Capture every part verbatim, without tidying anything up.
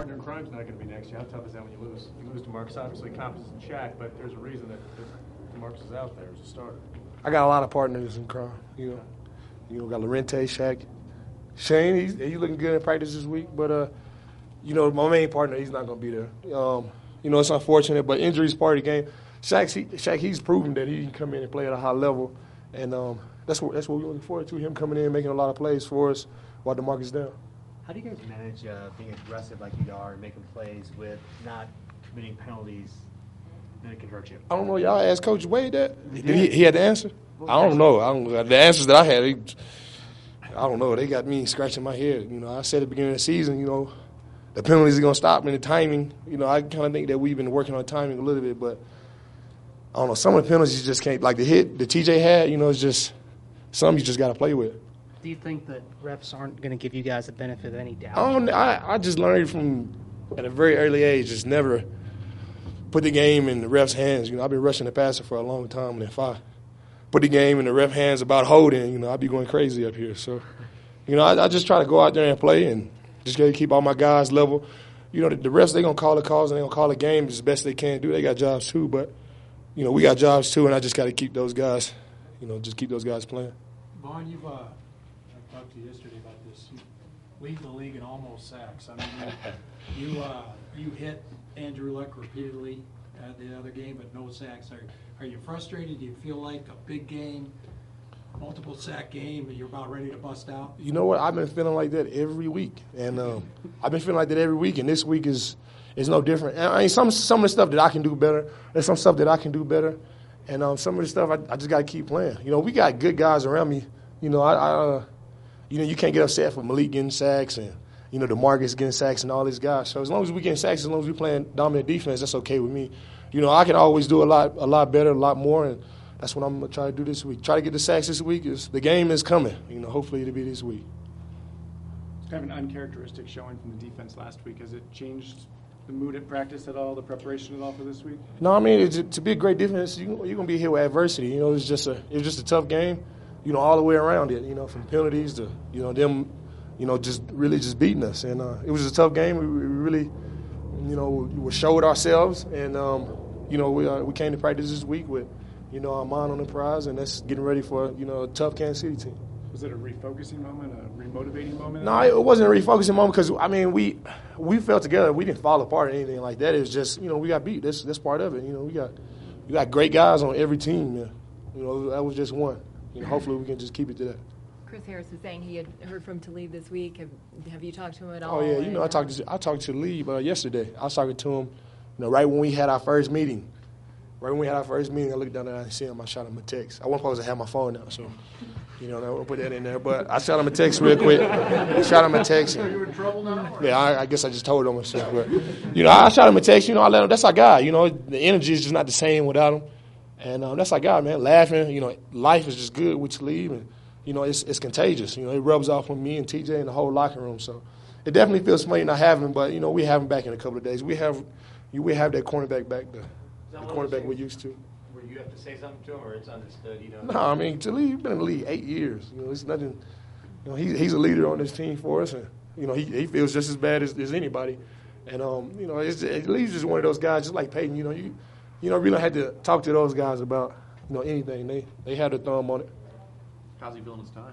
partner in crime's not going to be next year. How tough is that when you lose? You lose to Marcus, obviously confidence in Shaq, but there's a reason that, that Marcus is out there as a starter. I got a lot of partners in crime. You know, you know, got Lorente, Shaq, Shane. He's, he's looking good in practice this week, but uh, you know, my main partner, he's not going to be there. Um, you know, it's unfortunate, but injuries part of the game. Shaq, he, Shaq, he's proven that he can come in and play at a high level, and um, that's what that's what we're looking forward to. Him coming in and making a lot of plays for us while DeMarcus down. How do you guys manage uh, being aggressive like you are and making plays with not committing penalties that can hurt you? I don't know. Y'all asked Coach Wade that. Did he, he had the answer? I don't know. I don't. The answers that I had, he, I don't know. They got me scratching my head. You know, I said at the beginning of the season, you know, the penalties are going to stop and the timing. You know, I kind of think that we've been working on timing a little bit, but I don't know. Some of the penalties you just can't, like the hit that T J had, you know, it's just some you just got to play with. Do you think that refs aren't going to give you guys the benefit of any doubt? I, don't, I, I just learned from, at a very early age, just never put the game in the ref's hands. You know, I've been rushing the passer for a long time, and if I put the game in the ref hands about holding, you know, I'd be going crazy up here. So, you know, I, I just try to go out there and play and just got to keep all my guys level. You know, the, the refs, they're going to call the calls and they're going to call the game as best they can do. They got jobs too, but, you know, we got jobs too, and I just got to keep those guys, you know, just keep those guys playing. Vaughn, you've, uh, I talked to you yesterday about this. You lead the league in almost sacks. I mean, you, you, uh, you hit Andrew Luck repeatedly at the other game, but no sacks. Are, are you frustrated? Do you feel like a big game, multiple sack game, and you're about ready to bust out? You know what? I've been feeling like that every week, and um, I've been feeling like that every week, and this week is is no different. And, I mean, some some of the stuff that I can do better, there's some stuff that I can do better, and um, some of the stuff I, I just got to keep playing. You know, we got good guys around me. You know, I, I uh, you know, you can't get upset for Malik getting sacks and you know DeMarcus getting sacks and all these guys. So as long as we getting sacks, as long as we playing dominant defense, that's okay with me. You know, I can always do a lot, a lot better, a lot more, and that's what I'm gonna try to do this week. Try to get the sacks this week. Is the game is coming. You know, hopefully it'll be this week. It's kind of an uncharacteristic showing from the defense last week. Has it changed the mood at practice at all, the preparation at all for this week? No, I mean it's, to be a great defense, you, you're gonna be here with adversity. You know, it's just a it was just a tough game. You know, all the way around it. You know, from penalties to you know them, you know, just really just beating us, and uh, it was a tough game. We, we really. You know, we showed ourselves, and um, you know, we uh, we came to practice this week with, you know, our mind on the prize, and that's getting ready for you know a tough Kansas City team. Was it a refocusing moment, a remotivating moment? No, it wasn't a refocusing moment because I mean we we fell together. We didn't fall apart or anything like that. It was just you know we got beat. That's that's part of it. You know, we got we got great guys on every team. Man. You know, that was just one. You know, hopefully we can just keep it to that. Chris Harris was saying he had heard from Talib this week. Have, have you talked to him at all? Oh yeah, you know I talked to I talked to Talib uh, yesterday. I was talking to him, you know, right when we had our first meeting. Right when we had our first meeting, I looked down there and I see him. I shot him a text. I wasn't supposed to have my phone now, so you know I won't put that in there. But I shot him a text real quick. I shot him a text. And, Are you in trouble now? Yeah, I, I guess I just told him myself. But you know, I shot him a text. You know, I let him. That's our guy. You know, the energy is just not the same without him. And um, that's our guy, man. Laughing. You know, life is just good with Talib and. You know, it's it's contagious. You know, it rubs off on me and T J and the whole locker room. So it definitely feels funny not having him, but, you know, we have him back in a couple of days. We have we have that cornerback back, the, the cornerback we're used to. Where you have to say something to him or it's understood, you know? No, I mean, Talib been in the league eight years. You know, it's nothing. You know, he, he's a leader on this team for us, and, you know, he, he feels just as bad as, as anybody. And, um, you know, it's, Talib's just one of those guys, just like Peyton, you know, you, you know, really had to talk to those guys about, you know, anything. They, they had a thumb on it. How's he feeling his time?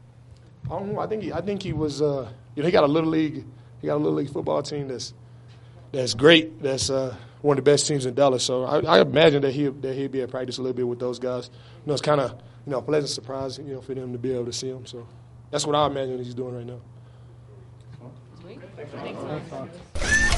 I don't know. I think he. I think he was. Uh, you know, he got a little league. He got a little league football team that's that's great. That's uh, one of the best teams in Dallas. So I, I imagine that he that he'd be at practice a little bit with those guys. You know, it's kind of you know a pleasant surprise. You know, for them to be able to see him. So that's what I imagine he's doing right now. Sweet. Thanks, Thanks,